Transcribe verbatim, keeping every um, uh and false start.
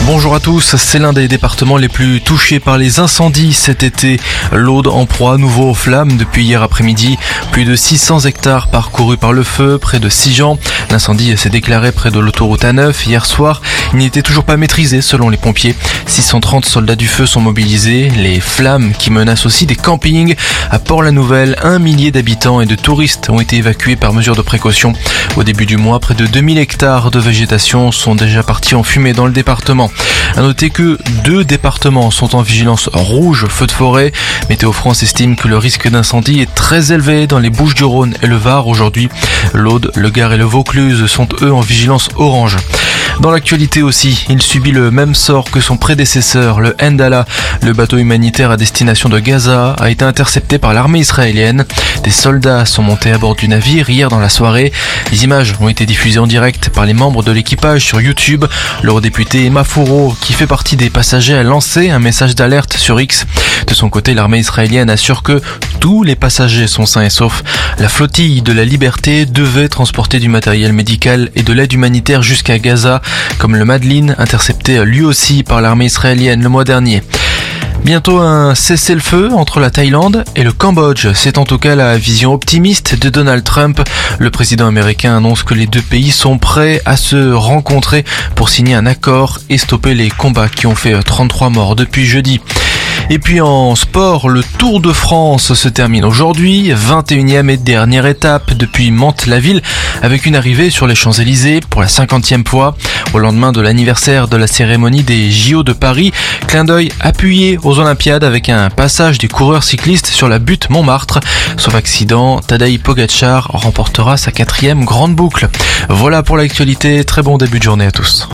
Bonjour à tous, c'est l'un des départements les plus touchés par les incendies cet été. L'Aude en proie à nouveau aux flammes depuis hier après-midi. Plus de six cents hectares parcourus par le feu, près de Sigean. L'incendie s'est déclaré près de l'autoroute A neuf hier soir. Il n'était toujours pas maîtrisé selon les pompiers. six cent trente soldats du feu sont mobilisés. Les flammes qui menacent aussi des campings. À Port-la-Nouvelle, un millier d'habitants et de touristes ont été évacués par mesure de précaution. Au début du mois, près de deux mille hectares de végétation sont déjà partis en fumée dans le département. À noter que deux départements sont en vigilance rouge feu de forêt. Météo France estime que le risque d'incendie est très élevé dans les Bouches-du-Rhône et le Var aujourd'hui. L'Aude, le Gard et le Vaucluse sont eux en vigilance orange. Dans l'actualité aussi, il subit le même sort que son prédécesseur, le Ndala. Le bateau humanitaire à destination de Gaza a été intercepté par l'armée israélienne. Des soldats sont montés à bord du navire hier dans la soirée. Les images ont été diffusées en direct par les membres de l'équipage sur YouTube. L'eurodéputé Emma Fouro, qui fait partie des passagers, a lancé un message d'alerte sur X. De son côté, l'armée israélienne assure que tous les passagers sont sains et saufs. La flottille de la Liberté devait transporter du matériel médical et de l'aide humanitaire jusqu'à Gaza, comme le Madeleine, intercepté lui aussi par l'armée israélienne le mois dernier. Bientôt un cessez-le-feu entre la Thaïlande et le Cambodge. C'est en tout cas la vision optimiste de Donald Trump. Le président américain annonce que les deux pays sont prêts à se rencontrer pour signer un accord et stopper les combats qui ont fait trente-trois morts depuis jeudi. Et puis en sport, le Tour de France se termine aujourd'hui, vingt et unième et dernière étape depuis Mantes-la-Ville, avec une arrivée sur les Champs-Élysées pour la cinquantième fois. Au lendemain de l'anniversaire de la cérémonie des J O de Paris, clin d'œil appuyé aux Olympiades avec un passage des coureurs cyclistes sur la butte Montmartre. Sauf accident, Tadej Pogačar remportera sa quatrième grande boucle. Voilà pour l'actualité, très bon début de journée à tous.